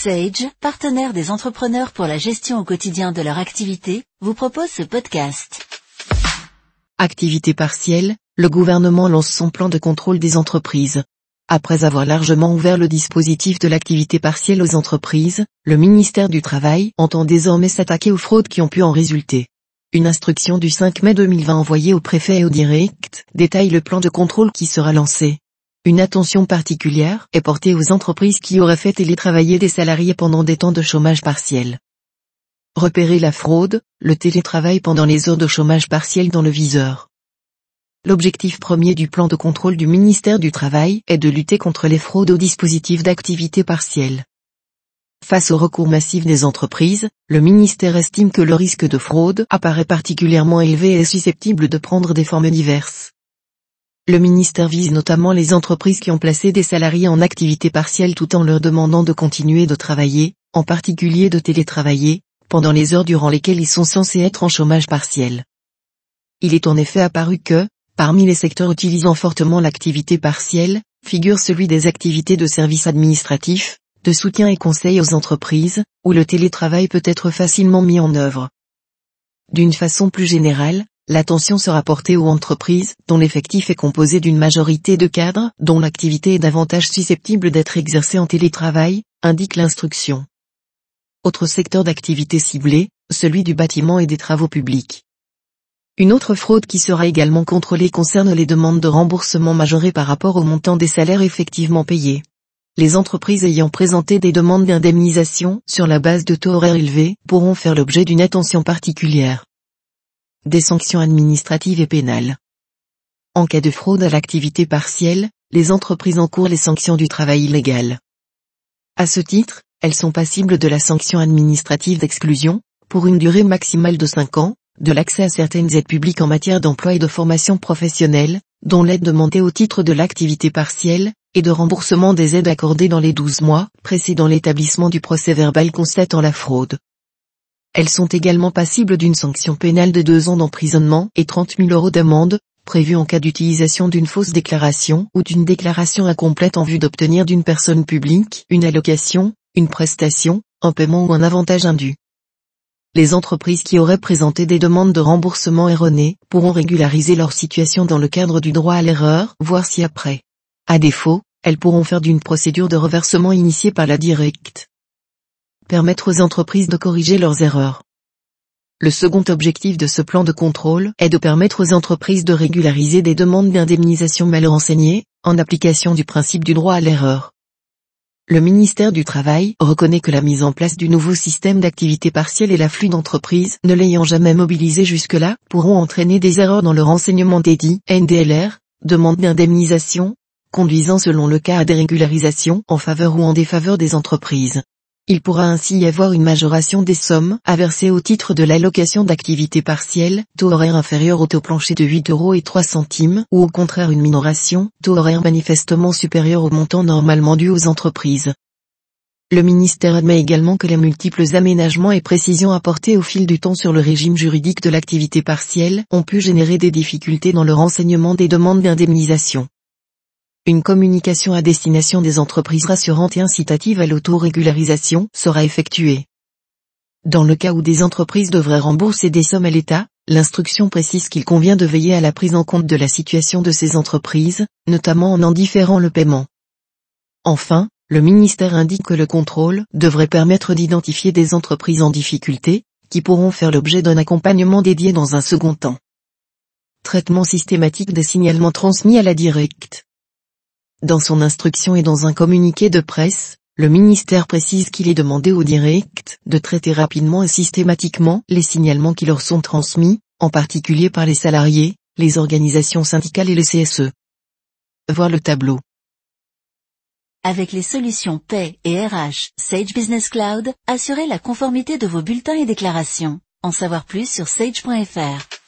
Sage, partenaire des entrepreneurs pour la gestion au quotidien de leur activité, vous propose ce podcast. Activité partielle, le gouvernement lance son plan de contrôle des entreprises. Après avoir largement ouvert le dispositif de l'activité partielle aux entreprises, le ministère du Travail entend désormais s'attaquer aux fraudes qui ont pu en résulter. Une instruction du 5 mai 2020 envoyée au préfet et au direct détaille le plan de contrôle qui sera lancé. Une attention particulière est portée aux entreprises qui auraient fait télétravailler des salariés pendant des temps de chômage partiel. Repérer la fraude, le télétravail pendant les heures de chômage partiel dans le viseur. L'objectif premier du plan de contrôle du ministère du Travail est de lutter contre les fraudes aux dispositifs d'activité partielle. Face au recours massif des entreprises, le ministère estime que le risque de fraude apparaît particulièrement élevé et est susceptible de prendre des formes diverses. Le ministère vise notamment les entreprises qui ont placé des salariés en activité partielle tout en leur demandant de continuer de travailler, en particulier de télétravailler, pendant les heures durant lesquelles ils sont censés être en chômage partiel. Il est en effet apparu que, parmi les secteurs utilisant fortement l'activité partielle, figure celui des activités de services administratifs, de soutien et conseil aux entreprises, où le télétravail peut être facilement mis en œuvre. D'une façon plus générale, l'attention sera portée aux entreprises dont l'effectif est composé d'une majorité de cadres, dont l'activité est davantage susceptible d'être exercée en télétravail, indique l'instruction. Autre secteur d'activité ciblé, celui du bâtiment et des travaux publics. Une autre fraude qui sera également contrôlée concerne les demandes de remboursement majorées par rapport au montant des salaires effectivement payés. Les entreprises ayant présenté des demandes d'indemnisation sur la base de taux horaires élevés pourront faire l'objet d'une attention particulière. Des sanctions administratives et pénales. En cas de fraude à l'activité partielle, les entreprises encourent les sanctions du travail illégal. À ce titre, elles sont passibles de la sanction administrative d'exclusion, pour une durée maximale de 5 ans, de l'accès à certaines aides publiques en matière d'emploi et de formation professionnelle, dont l'aide demandée au titre de l'activité partielle, et de remboursement des aides accordées dans les 12 mois précédant l'établissement du procès-verbal constatant la fraude. Elles sont également passibles d'une sanction pénale de 2 ans d'emprisonnement et 30 000 € d'amende, prévue en cas d'utilisation d'une fausse déclaration ou d'une déclaration incomplète en vue d'obtenir d'une personne publique une allocation, une prestation, un paiement ou un avantage indu. Les entreprises qui auraient présenté des demandes de remboursement erronées pourront régulariser leur situation dans le cadre du droit à l'erreur, voire ci-après. À défaut, elles pourront faire d'une procédure de reversement initiée par la directe. Permettre aux entreprises de corriger leurs erreurs. Le second objectif de ce plan de contrôle est de permettre aux entreprises de régulariser des demandes d'indemnisation mal renseignées, en application du principe du droit à l'erreur. Le ministère du Travail reconnaît que la mise en place du nouveau système d'activité partielle et l'afflux d'entreprises ne l'ayant jamais mobilisé jusque-là pourront entraîner des erreurs dans le renseignement des dits NDLR, demande d'indemnisation, conduisant selon le cas à des régularisations en faveur ou en défaveur des entreprises. Il pourra ainsi y avoir une majoration des sommes à verser au titre de l'allocation d'activité partielle, taux horaire inférieur au taux plancher de 8,03 € ou au contraire une minoration, taux horaire manifestement supérieur au montant normalement dû aux entreprises. Le ministère admet également que les multiples aménagements et précisions apportés au fil du temps sur le régime juridique de l'activité partielle ont pu générer des difficultés dans le renseignement des demandes d'indemnisation. Une communication à destination des entreprises rassurante et incitative à l'auto-régularisation sera effectuée. Dans le cas où des entreprises devraient rembourser des sommes à l'État, l'instruction précise qu'il convient de veiller à la prise en compte de la situation de ces entreprises, notamment en différant le paiement. Enfin, le ministère indique que le contrôle devrait permettre d'identifier des entreprises en difficulté, qui pourront faire l'objet d'un accompagnement dédié dans un second temps. Traitement systématique des signalements transmis à la directe. Dans son instruction et dans un communiqué de presse, le ministère précise qu'il est demandé au direct de traiter rapidement et systématiquement les signalements qui leur sont transmis, en particulier par les salariés, les organisations syndicales et le CSE. Voir le tableau. Avec les solutions Paie et RH Sage Business Cloud, assurez la conformité de vos bulletins et déclarations. En savoir plus sur sage.fr.